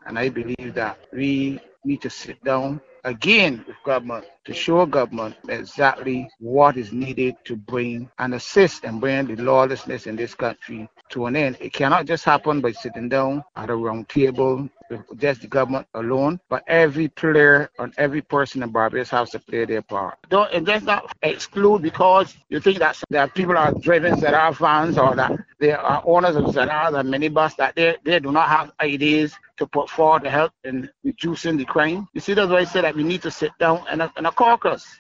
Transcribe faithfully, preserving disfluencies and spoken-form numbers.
And I believe that we need to sit down again with government to show government exactly what is needed to bring and assist and bring the lawlessness in this country to an end. It cannot just happen by sitting down at a round table with just the government alone, but every player and every person in Barbados has to play their part. Don't and just not exclude because you think that that people are driving Zara vans or that they are owners of Zara and minibus that they, they do not have ideas to put forward to help in reducing the crime. You see, that's why I say that we need to sit down in a, in a caucus